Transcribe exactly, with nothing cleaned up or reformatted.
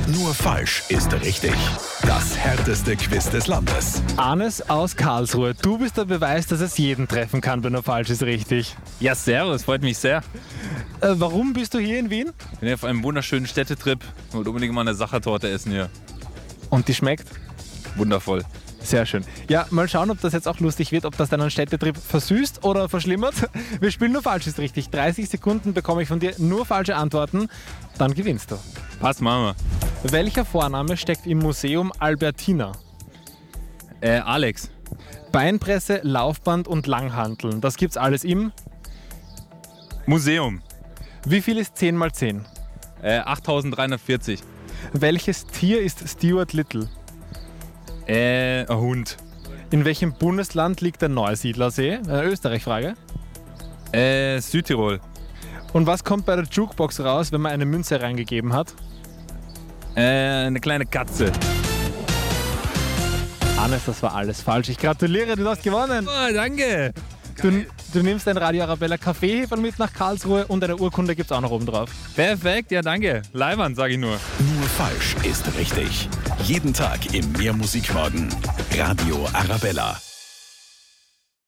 Nur falsch ist richtig. Das härteste Quiz des Landes. Arnes aus Karlsruhe, du bist der Beweis, dass es jeden treffen kann, wenn nur falsch ist richtig. Ja, servus, freut mich sehr. Äh, warum bist du hier in Wien? Ich bin hier auf einem wunderschönen Städtetrip und wollte unbedingt mal eine Sachertorte essen hier. Und die schmeckt? Wundervoll. Sehr schön. Ja, mal schauen, ob das jetzt auch lustig wird, ob das deinen Städtetrip versüßt oder verschlimmert. Wir spielen nur falsch ist richtig. dreißig Sekunden bekomme ich von dir nur falsche Antworten, dann gewinnst du. Passt, machen wir. Welcher Vorname steckt im Museum Albertina? Äh, Alex. Beinpresse, Laufband und Langhanteln. Das gibt's alles im... Museum. Wie viel ist zehn mal zehn? Äh, achttausenddreihundertvierzig. Welches Tier ist Stuart Little? Äh, ein Hund. In welchem Bundesland liegt der Neusiedlersee? Eine Österreich-Frage. Äh, Südtirol. Und was kommt bei der Jukebox raus, wenn man eine Münze reingegeben hat? Äh, eine kleine Katze. Hannes, das war alles falsch. Ich gratuliere, du hast gewonnen. Oh, danke. Du, du nimmst ein Radio Arabella Kaffeeheferl mit nach Karlsruhe und eine Urkunde gibt's auch noch oben drauf. Perfekt, ja danke. Leiband, sag ich nur. Nur falsch ist richtig. Jeden Tag im Mehr Musikmorgen. Radio Arabella.